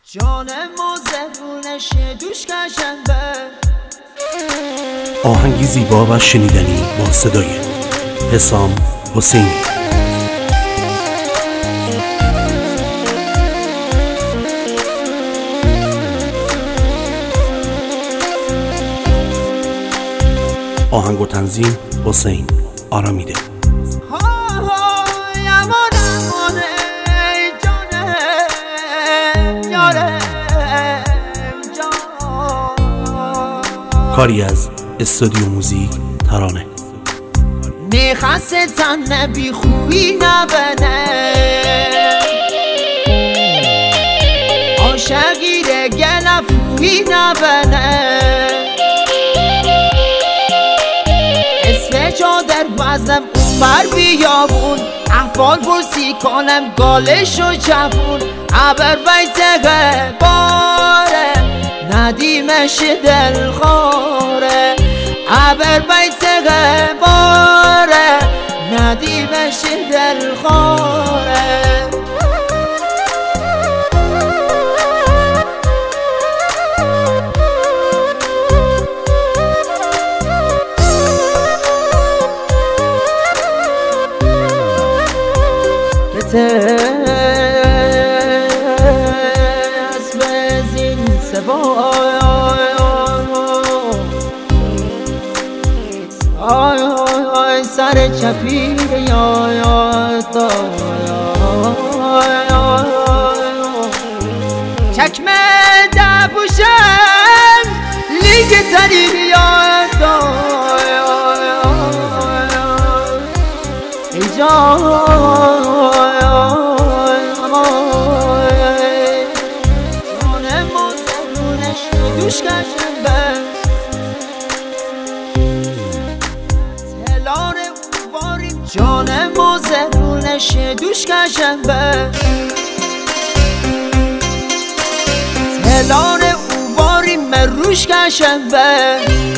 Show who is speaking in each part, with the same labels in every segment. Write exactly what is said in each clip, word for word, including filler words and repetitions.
Speaker 1: جانم و زبونش دوش قشنگه.
Speaker 2: آهنگی زیبا و شنیدنی با صدای حسام حسینی. آهنگ و تنظیم حسین آرامیده. کاری از استودیو موزیک ترانه.
Speaker 1: میخواست زن بی خویی نبنه، عاشقی گل افویی نبنه، اسم چادر بزنم اومر بیابون، احوال پرسی کنم گالش و چپون، عبر بیتقه باره ندیمش دل خوره، عبر بیتقه باره ندیمش دل خوره. آی آی آی سر چپیر یا یا چکمه دبوشم لیگ تری یا اینجا جانم و زبونش دوش قشنگه. جانم و زبونش دوش قشنگه، تلان او باریم مروش قشنگه.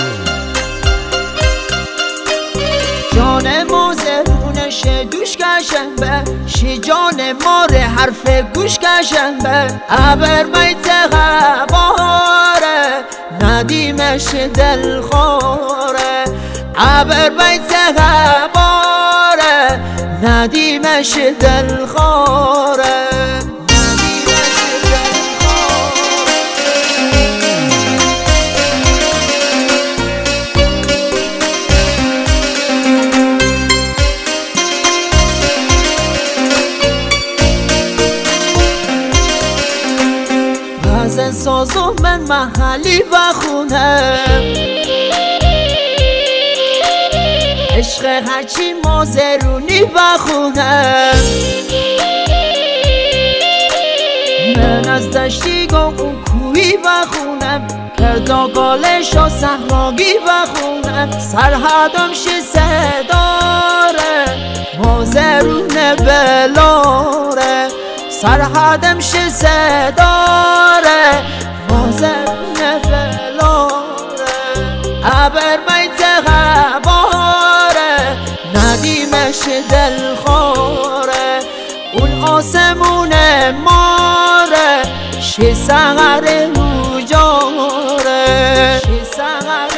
Speaker 1: جانم و زبونش دوش قشنگه، شجان مار حرف گوش قشنگه، عبر بیتقه باره ندیمش دل خوره، عبر بیتقه باره ندیمش دل خوره، ندیمش دل خوره. بعضن سازم من محلی بخونم، عشق هرچی مازرونی بخونم، من از دشتی گم اون کوی بخونم، کرداگالش و صحراگی بخونم، سرحدم شیسه داره مازرون بلاره، سرحدم شیسه داره مازرون بلاره، عبر بیتقه باره ندیمش دل خوره، اون آسمون ماره شی سغر رو جاره، شی سغر